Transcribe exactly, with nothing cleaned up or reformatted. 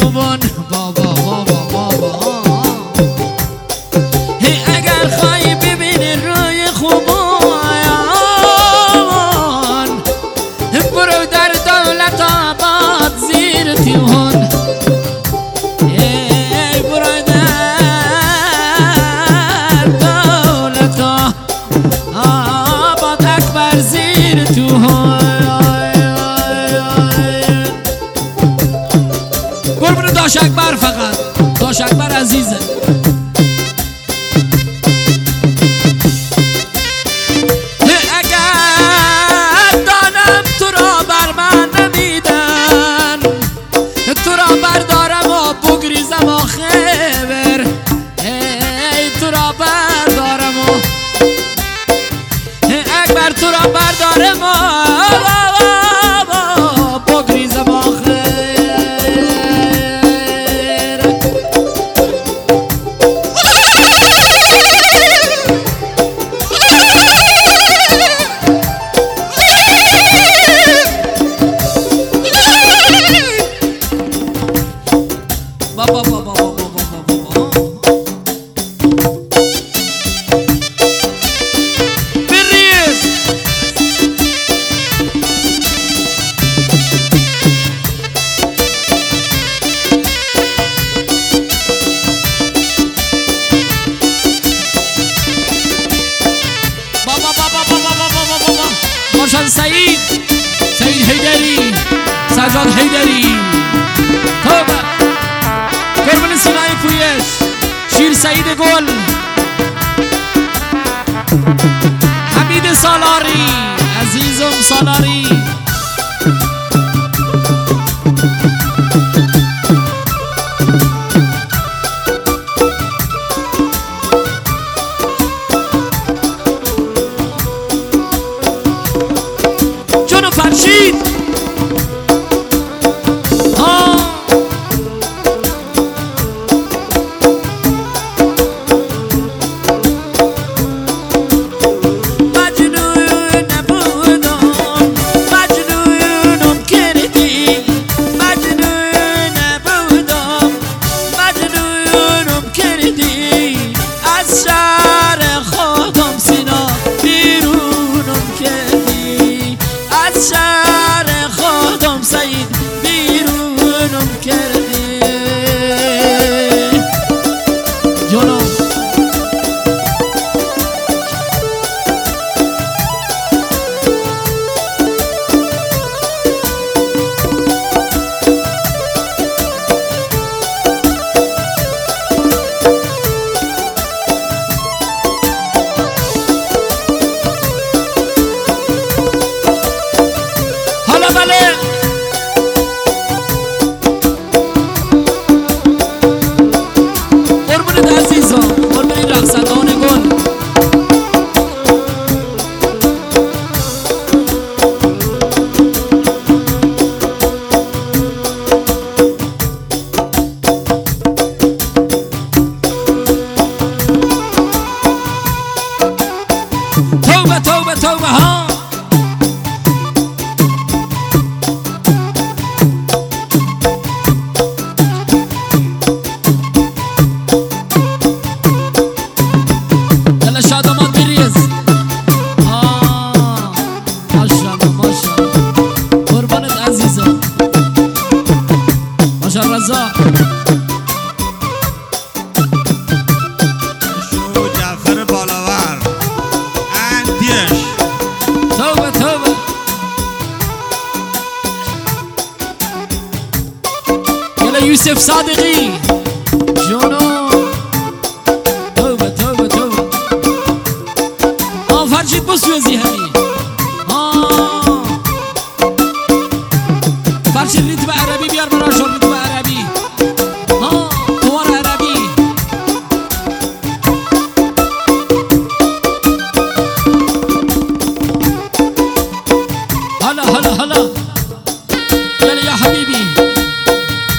خوبان بابا بابا بابا هی اگر خواهی ببینی روی خوبان برو در دولت آباد زیر تیهان ای برو در دولت آباد اکبر زیر تیهان قربون داش اکبر فقط داش اکبر عزیزه اگر دانم تو را بر من نمیدن تو را بردارم و بگریزم و خبر ای تو را بردارم و اکبر تو را بردارم و بگریزم و بابا بابا بابا بابا بریز بابا بابا بابا بابا بابا مارشال سعید سعید حیدری سجاد حیدری توبه قربون سینای پویش شیر سعید گل حمید سالاری عزیزم سالاری جونو فرشید شهر خودم سعید بیرونم کردی جانم بله قربونت عزیزم قربون این رقصندان گل توبه توبه توبه ها رضا شو جعفر بالاور اندیش توبه توبه یلا یوسف صادقی